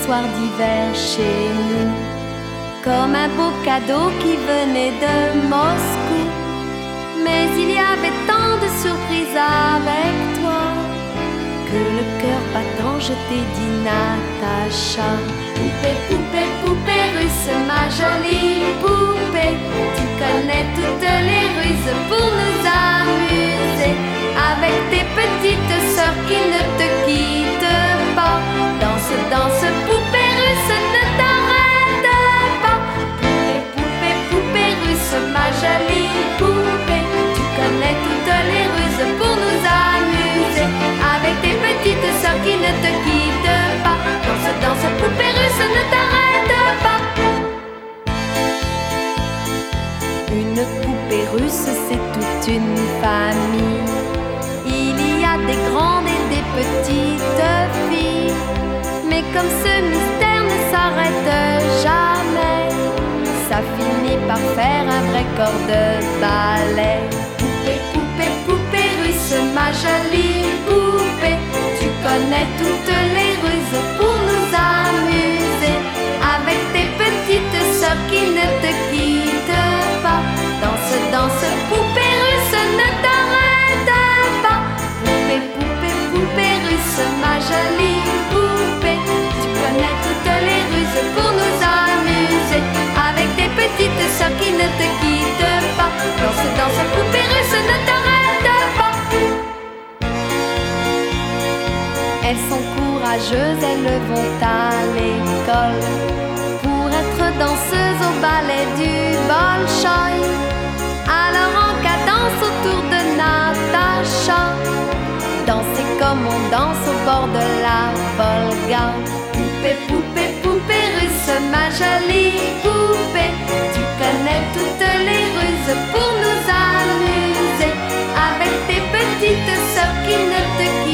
soir d'hiver chez nous, comme un beau cadeau qui venait de Moscou. Mais il y avait tant de surprises avec toi que le cœur battant je t'ai dit Natacha. Poupée, poupée, poupée russe, ma jolie poupée, tu connais toutes les ruses pour nous amuser. Avec tes petites sœurs qui ne te quittent pas, danse, danse, poupée russe, ne t'arrête pas. Poupée, poupée, poupée russe, ma jolie poupée, tu connais toutes les ruses pour nous amuser. Avec tes petites sœurs qui ne te quittent pas, danse, danse, poupée russe, ne t'arrête pas. Une poupée russe, c'est toute une famille. Il y a des grandes et des petites filles, mais comme ce mystère ne s'arrête jamais, ça finit par faire un vrai corps de ballet. Poupée, poupée, poupée russe, ma jolie poupée, tu connais toutes les ruses pour nous amuser. Avec tes petites sœurs qui ne te quittent pas, danse, danse, poupée russe, ne t'arrête pas. Poupée, poupée, poupée russe, ma jolie poupée, tu connais toutes les ruses pour nous amuser. Avec tes petites sœurs qui ne te quittent pas, danse, danse, poupée russe, ne t'arrête pas. Elles sont courageuses, elles vont à l'école pour être danseuses au ballet du Bolchoï. Alors en cadence autour de Natacha, danser comme on danse au bord de la Volga. Poupée, poupée, poupée russe, ma jolie poupée, tu connais toutes les ruses pour nous amuser. Avec tes petites sœurs qui ne te